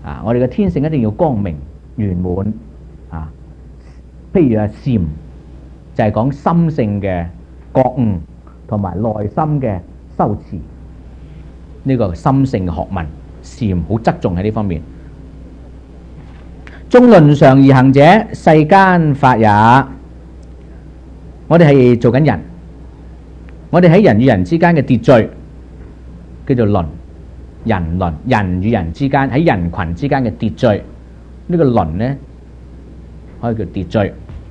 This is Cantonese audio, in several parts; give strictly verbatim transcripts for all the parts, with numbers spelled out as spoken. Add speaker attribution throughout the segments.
Speaker 1: 啊，我哋嘅天性一定要光明圓滿啊。譬如啊禪就係講心性嘅覺悟同埋內心嘅修持，呢個心性嘅學問，禪好側重喺呢方面。眾倫常而行者，世間法也。我哋係做緊人，我哋喺人與人之間嘅秩序叫做倫，人倫，人與人之間喺人群之間嘅秩序，呢個倫呢可以叫秩序。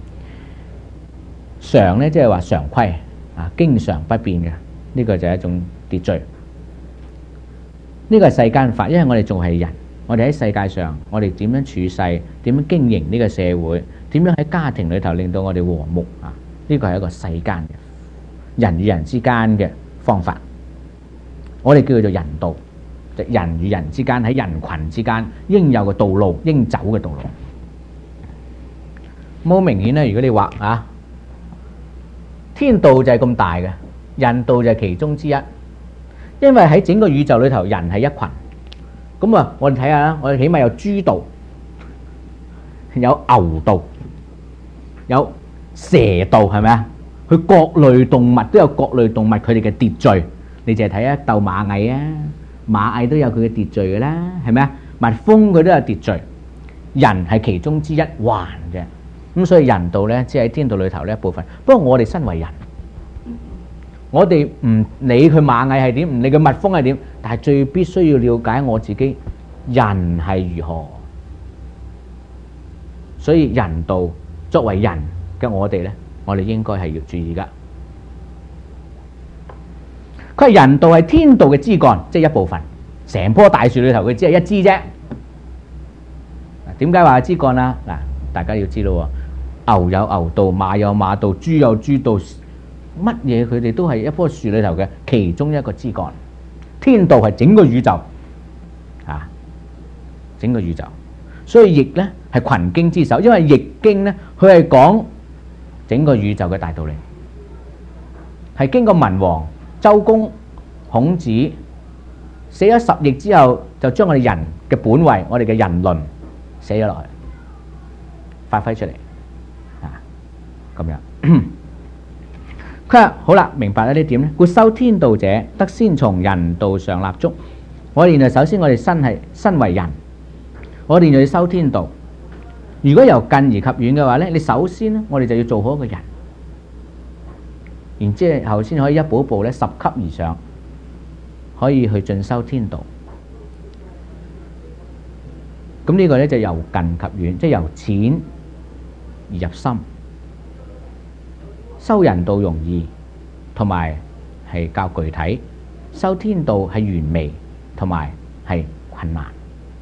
Speaker 1: 常呢即係話常規啊，經常不變嘅，呢個就係一種秩序。呢個係世間法，因為我哋仲係人，我哋喺世界上，我哋點樣處世，點樣經營呢個社會，點樣喺家庭裏頭令到我哋和睦啊？呢個係一個世間嘅人與人之間嘅方法，我哋叫做人道，即係人與人之間喺人群之間應有嘅道路，應走嘅道路。好明顯咧，如果你話啊，天道就係咁大嘅，人道就係其中之一。因為喺整個宇宙裏頭，人係一群。咁啊，我哋睇下啦，我哋起碼有豬道，有牛道，有蛇道，係咪啊？佢各類動物都有各類動物佢哋嘅秩序。你淨係睇下鬥螞蟻啊，螞蟻都有佢嘅秩序嘅啦，係咪啊？蜜蜂佢都有秩序，人係其中之一環嘅。咁所以人道咧，只係喺天道裏頭呢一部分。不過我哋身為人，我哋唔理佢螞蟻係點，唔理佢蜜蜂係點，但係最必須要了解我自己人係如何。所以人道作為人嘅我哋咧，我哋應該係要注意噶。佢係人道係天道嘅枝幹，即係一部分。成棵大樹裏頭，佢只係一枝啫。點解話係枝幹啊？嗱，大家要知道喎，牛有牛道，馬有馬道，豬有豬道。乜嘢佢哋都係一棵樹裏頭嘅其中一個枝幹。天道係整個宇宙啊，整個宇宙。所以易呢係群經之首，因為易經呢佢係講整個宇宙嘅大道理，係經過文王、周公、孔子寫咗十易之後，就將我哋人嘅本位、我哋嘅人倫寫咗落去，發揮出嚟啊，咁樣。佢話好啦，明白咗呢點咧。故修天道者，得先從人道上立足。我哋原來首先我哋身係身為人，我哋就要修天道。如果由近而及遠嘅話咧，你首先咧，我哋就要做好一個人，然之後先可以一步一步咧十級而上，可以去進修天道。咁呢個咧就由近及遠，即係由淺而入深。修人道容易，同埋係較具體；修天道係完美，同埋係困難。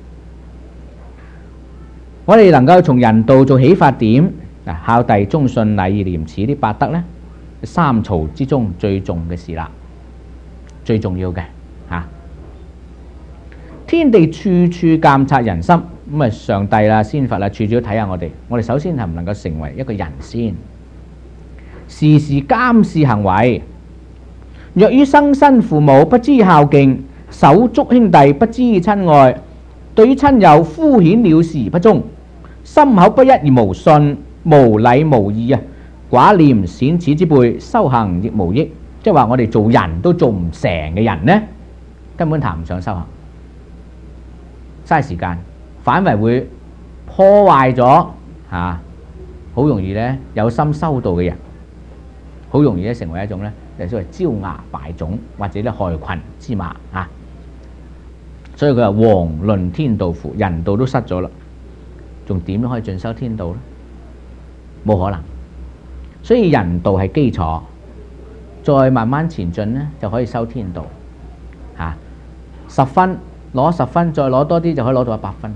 Speaker 1: 我哋能夠從人道做起發點，嗱，孝弟忠信禮義廉恥呢八德呢，三曹之中最重嘅事啦，最重要嘅吓。天地處處監察人心，咁啊上帝啦、仙佛啦，處處都睇下我哋。我哋首先係唔能夠成為一個人先。時時監視行為，若於生身父母不知孝敬，手足兄弟不知親愛，對於親友敷衍了事而不忠，心口不一而無信，無禮無義啊！寡廉鮮恥之輩，修行亦無益。即係話我哋做人都做唔成嘅人呢，根本談唔上修行，嘥時間，反為會破壞咗嚇，好容易呢有心修道嘅人。好容易咧成為一種咧，就所謂招牙敗種或者咧害群之馬啊！所以佢話遑論天道乎，人道都失咗啦，仲點樣可以進修天道咧？冇可能。所以人道係基礎，再慢慢前進咧，就可以修天道嚇。十分攞十分，再攞多啲就可以攞到一百分。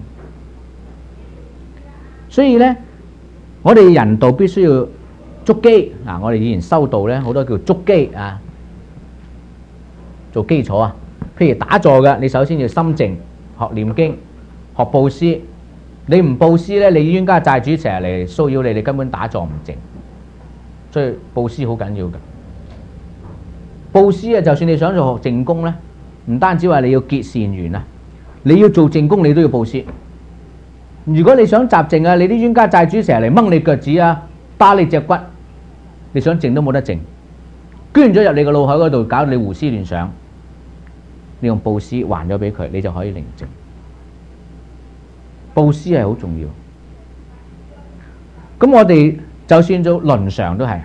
Speaker 1: 所以咧，我哋人道必須要築基嗱，我哋以前修道咧，好多叫築基啊，做基礎啊。譬如打坐嘅，你首先要心靜，學念經，學布施。你唔布施咧，你冤家債主成日嚟騷擾你，你根本打坐唔靜。所以布施好緊要嘅。布施啊，就算你想做學靜功咧，唔單止話你要結善緣啊，你要做靜功，你都要布施。 如果你想習靜啊，你啲冤家債主成日嚟掹你腳趾啊，打你隻骨，你想靜都冇得靜，捐咗入你個腦海嗰度，搞到你胡思亂想。你用布施還咗俾佢，你就可以寧靜。布施係好重要。咁我哋就算做倫常都係，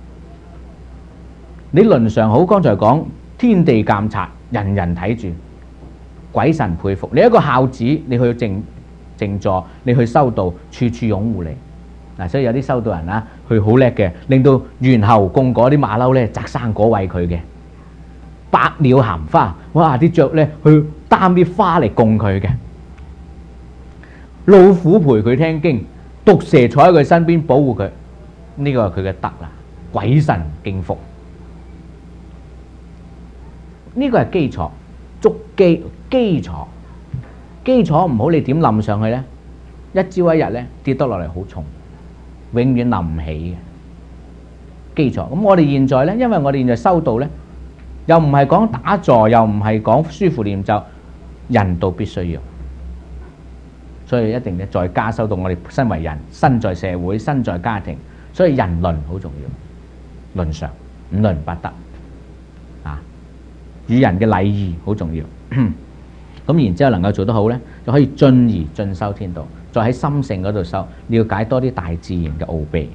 Speaker 1: 你倫常好，剛才講天地監察，人人睇住，鬼神佩服。你一個孝子，你去靜靜坐，你去修道，處處擁護你。嗱，所以有啲修道人啊，佢好叻嘅，令到猿猴供果啲馬騮咧，摘生果餵佢嘅。百鳥含花，哇！啲雀咧去擔啲花嚟供佢嘅。老虎陪佢聽經，毒蛇坐喺佢身邊保護佢。呢個係佢嘅德啦，鬼神敬服。呢個係基礎，築基基礎。基礎唔好，你點冧上去呢？一朝一日咧跌得落嚟好重，永遠冧唔起嘅基礎。咁我哋現在呢，因為我哋現在修道呢，又唔係講打坐，又唔係講書符念咒，人道必須要。所以一定咧在家修道，我哋身為人，身在社會，身在家庭，所以人倫好重要，倫常五倫八德啊，與人嘅禮儀好重要。咁然之後能夠做得好呢，就可以進而進修天道，再喺心性嗰度修，了解多啲大自然嘅奧秘。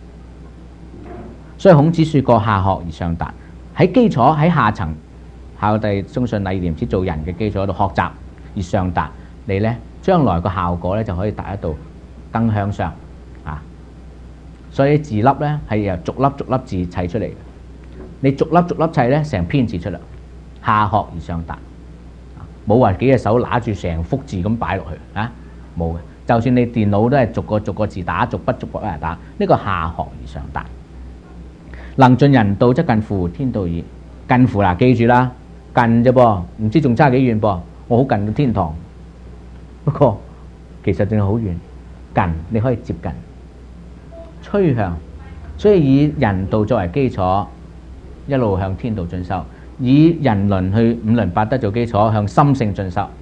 Speaker 1: 所以孔子說過下學而上達，喺基礎喺下層孝弟忠信禮義廉恥做人嘅基礎度學習而上達，你呢將來個效果呢就可以達得到更向上啊！所以字粒呢係由逐粒逐粒字砌出嚟嘅，你逐粒逐粒砌呢，成篇字出嚟，下學而上達。冇話幾隻手拿住成幅字咁擺落去啊，冇嘅。就算你電腦都係逐個逐個字打，逐筆逐筆嚟打。呢、這個下學而上達，能盡人道則近乎天道矣。近乎啦，記住啦，近啫噃，唔知仲差幾遠噃。我好近到天堂，不過其實仲係好遠。近你可以接近，趨向，所以以人道作為基礎，一路向天道進修。以人倫去五倫八德做基礎，向心性進修。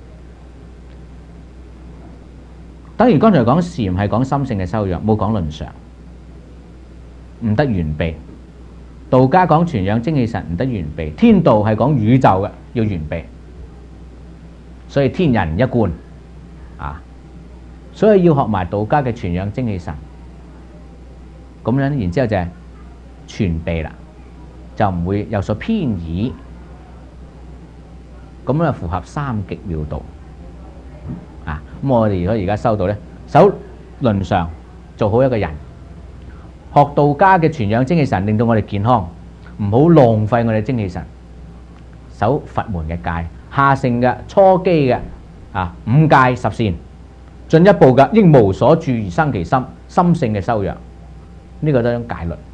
Speaker 1: 等於剛才講禪係講心性嘅修養，冇講倫常，唔得完備。道家講全養精氣神，唔得完備。天道係講宇宙嘅，要完備。所以天人一貫啊，所以要學埋道家嘅全養精氣神。咁樣然之後就係全備啦，就唔會有所偏移。咁樣符合三極妙道啊！咁我哋如果而家修道呢，守倫常，做好一個人，學道家嘅全養精氣神，令到我哋健康，唔好浪費我哋精氣神。守佛門嘅戒，下乘嘅初基嘅啊五戒十善，進一步嘅應無所住而生其心，心性嘅修養，呢個都係一種戒律。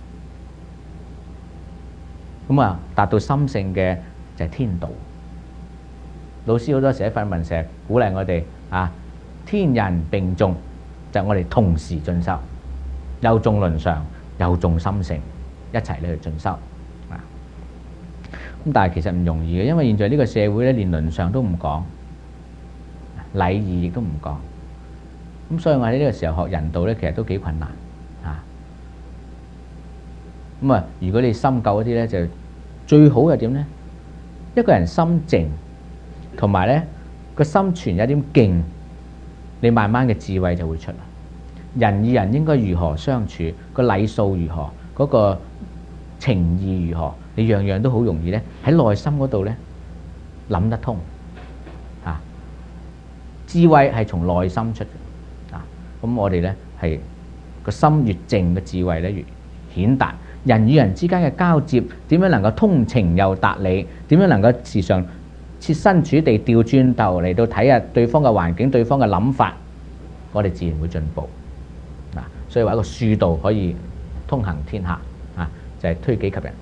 Speaker 1: 咁啊，達到心性嘅就係天道。老師好多時喺佛文成日鼓勵我哋啊，天人並重，就係我哋同時進修，又重倫常，又重心性，一齊咧去進修啊。咁但係其實唔容易嘅，因為現在呢個社會咧，連倫常都唔講，禮儀亦都唔講。咁所以我喺呢個時候學人道咧，其實都幾困難啊。咁啊，如果你深究一啲咧，就最好係點咧？一個人心靜。同埋咧個心存有點勁，你慢慢嘅智慧就會出嚟。人與人應該如何相處，個禮數如何，嗰個情義如何，你樣樣都好容易咧喺內心嗰度咧諗得通啊！智慧係從內心出嘅啊！咁我哋咧係個心越靜嘅智慧咧越顯達。人與人之間嘅交接點樣能夠通情又達理？點樣能夠時常設身處地調轉頭嚟到睇下對方嘅環境、對方嘅諗法，我哋自然會進步嗱。所以話一個恕道可以通行天下啊，就係推己及人。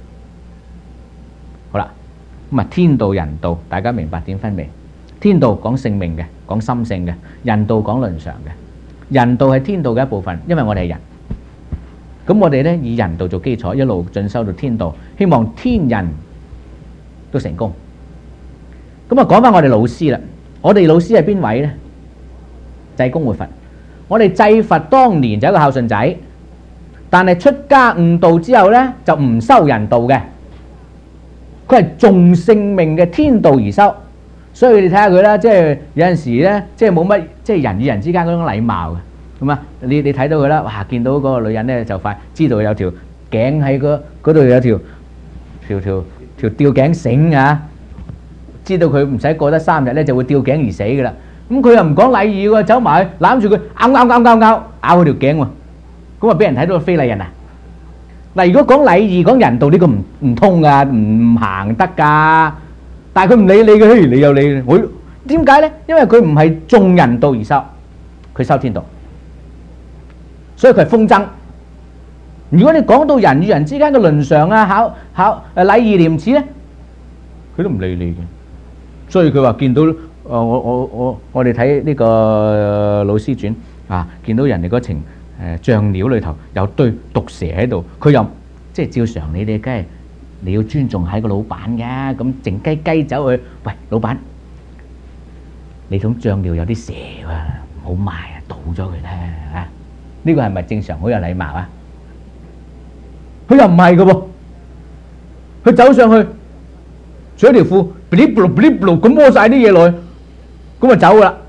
Speaker 1: 好啦，咁啊天道人道，大家明白點分未？天道講性命嘅，講心性嘅；人道講倫常嘅。人道係天道嘅一部分，因為我哋係人。咁我哋咧以人道做基礎，一路進修到天道，希望天人都成功。咁啊，講翻我哋老師啦。我哋老師係邊位呢？濟公活佛。 我哋濟佛當年就係一個孝順仔，但係出家悟道之後呢，就唔修人道嘅，佢係重性命嘅天道而修。所以你睇下佢啦，即係有陣時呢，即係冇乜即係人與人之間嗰種禮貌嘅。咁啊，你你睇到佢啦，哇！見到嗰個女人呢，就快知道有條頸喺嗰嗰度有條條條條吊頸繩啊，知道佢唔使過得三日呢，就會吊頸而死㗎啦。咁佢又唔講禮儀喎，走埋去攬住佢咬咬咬咬咬咬佢條頸喎，咁啊俾人睇到非禮人啊！嗱，如果講禮儀講人道呢個唔唔通㗎，唔行得㗎。但係佢唔理你嘅，嘿，你有你，我點解呢？因為佢唔係重人道而修，佢修天道，所以佢係風箏。如果你講到人與人之間嘅倫常啊、考考誒禮義廉恥呢，佢都唔理你嘅。所以佢話見到誒我我我我哋睇呢個老師傳啊，見到人哋嗰程誒醬料裏頭有堆毒蛇喺度，佢又即係照常你哋梗係。你要尊重喺個老闆嘅，咁靜雞雞走去，喂，老闆，你桶醬料有啲蛇喎，唔好賣啊，倒咗佢啦嚇！呢個係咪正常好有禮貌啊？佢又唔係嘅喎，佢走上去，除咗條褲，blip blip blip blip咁摸曬啲嘢落去，咁就走噶啦。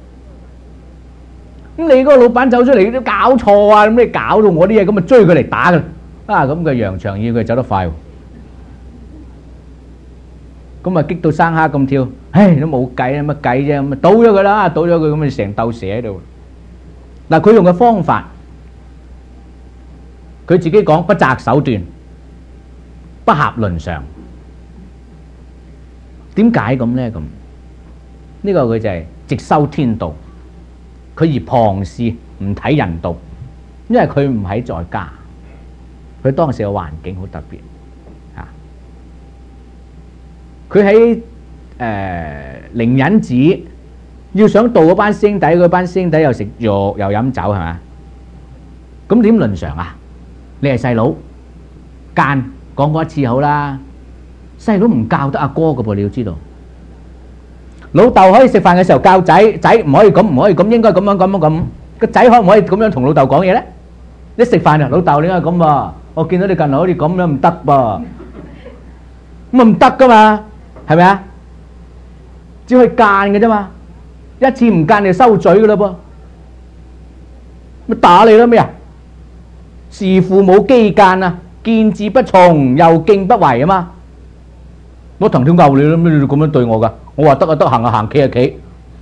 Speaker 1: 咁你嗰個老闆走出嚟都搞錯啊！咁你搞到我啲嘢，咁咪追佢嚟打㗎啦！啊，咁嘅揚長要佢走得快喎。咁啊激到生蝦咁跳，唉都冇計啊，乜計啫？咁啊倒咗佢啦，倒咗佢咁啊成竇蛇喺度。嗱，佢用嘅方法，佢自己講不擇手段，不合倫常。點解咁咧？咁呢個佢就係直修天道，佢而旁視唔睇人道，因為佢唔喺在家，佢當時嘅環境好特別。佢喺誒靈隱寺要想度嗰班師兄弟，嗰班師兄弟又食肉又飲酒係嘛？咁點倫常啊？你係細佬，間講過一次好啦。細佬唔教得阿哥㗎噃，你要知道。老豆可以食飯嘅時候教仔，仔唔可以咁，唔可以咁，應該咁樣咁樣咁。個仔可唔可以咁樣同老豆講嘢咧？一食飯啊，老豆你應該咁喎，我見到你近來好似咁樣唔得噃，咁啊唔得噶嘛。係咪啊？只可以間嘅啫嘛，一次唔間你就收嘴噶啦噃，咪打你啦咩啊？視父母機間啊，見志不從，又敬不為啊嘛。我藤條牛你啦，咩你咁樣對我噶？我話得啊得，行啊行，企啊企。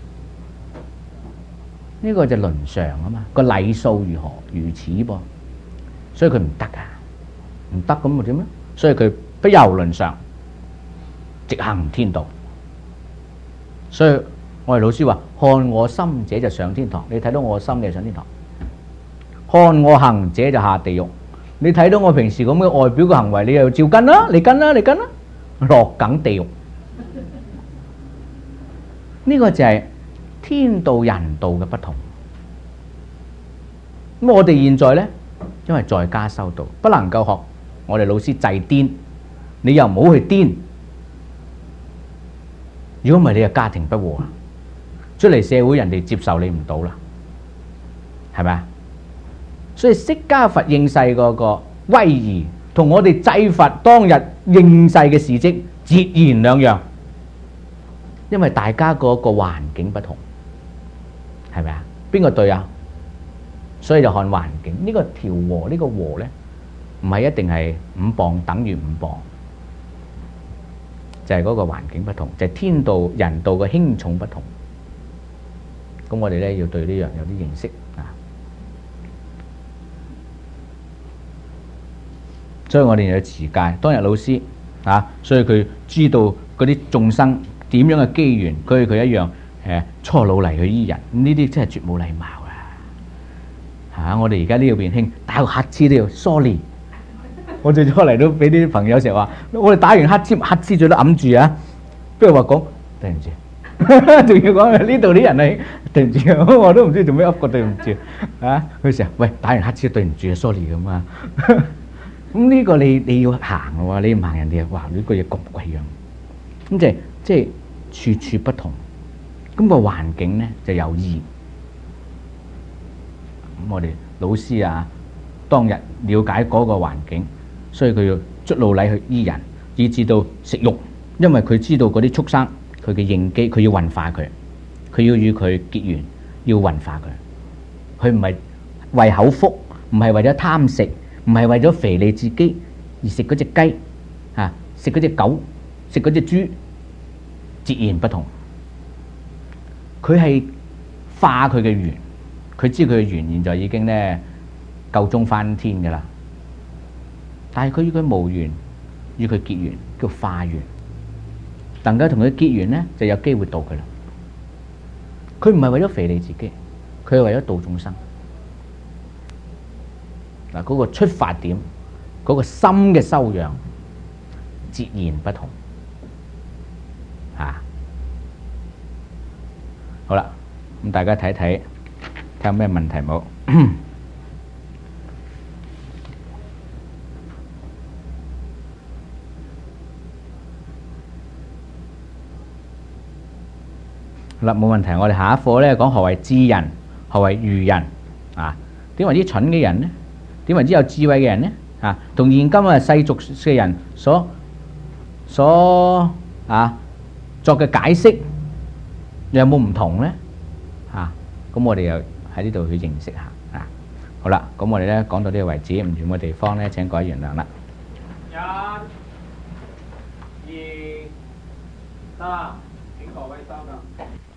Speaker 1: 呢個就倫常啊嘛，個禮數如何如此噃，所以佢唔得啊，唔得咁咪點咧？所以佢不由倫常。直行天道，所以我哋老師話：看我心者就上天堂。你睇到我心，你就上天堂；看我行者就下地獄。你睇到我平時咁嘅外表嘅行為，你又照跟啦，你跟啦，你跟啦，落梗地獄。呢個就係天道人道嘅不同。咁我哋現在呢，因為在家修道，不能夠學我哋老師制癲，你又唔好去癲。如果唔係，你嘅家庭不和啊，出嚟社會人哋接受你唔到啦，係咪啊？所以釋迦佛應世嗰個威儀，同我哋濟佛當日應世嘅事蹟截然兩樣，因為大家嗰個環境不同，係咪啊？邊個對啊？所以就看環境。呢個調和，呢個和咧，唔係一定係五磅等於五磅。就係嗰個環境不同，就係天道人道嘅輕重不同。咁我哋咧要對呢樣有啲認識啊。所以我哋要持戒。當日老師啊，所以佢知道嗰啲眾生點樣嘅機緣，佢佢一樣誒初老嚟去醫人，呢啲真係絕冇禮貌啊！嚇，我哋而家呢個邊興打個乞嗤都要 sorry。我最初嚟都俾啲朋友成日話，我哋打完乞嗤，乞嗤最多揞住啊！不如話講對唔住，仲要講呢度啲人係對唔住，我都唔知做咩噏個對唔住啊！佢成日喂打完乞嗤對唔住啊 ，sorry 咁啊！咁呢個你你要行嘅喎，你唔行人哋話呢個嘢咁鬼樣，咁即係即係處處不同，咁個環境咧就有異。 我哋老師啊，當日了解嗰個環境，所以佢要捽路禮去醫人，以至到食肉，因為佢知道嗰啲畜生佢嘅應機，佢要運化佢，佢要與佢結緣，要運化佢。佢唔係為口福，唔係為咗貪食，唔係為咗肥膩自己而食嗰隻雞啊，食嗰隻狗，食嗰隻豬，截然不同。佢係化佢嘅緣，佢知佢嘅緣現在已經咧夠鐘翻天㗎啦。但係佢與佢無緣，與佢結緣叫化緣，能夠同佢結緣咧，就有機會度佢啦。佢唔係為咗肥膩自己，佢係為咗度眾生。嗱，嗰個出發點，嗰個心嘅修養，截然不同。啊，好啦，咁大家睇睇，睇下咩問題冇？好啦，冇問題。我哋下一課咧講何為智人，何為愚人啊？點為之蠢嘅人呢？點為之有智慧嘅人呢？啊，同現今啊世俗嘅人所所啊作嘅解釋有冇唔同呢？啊，咁我哋又喺呢度去認識下啊。好啦，咁我哋咧講到呢個為止，唔完嘅地方咧請各位原諒啦。
Speaker 2: 一、二、三，請各位收啦。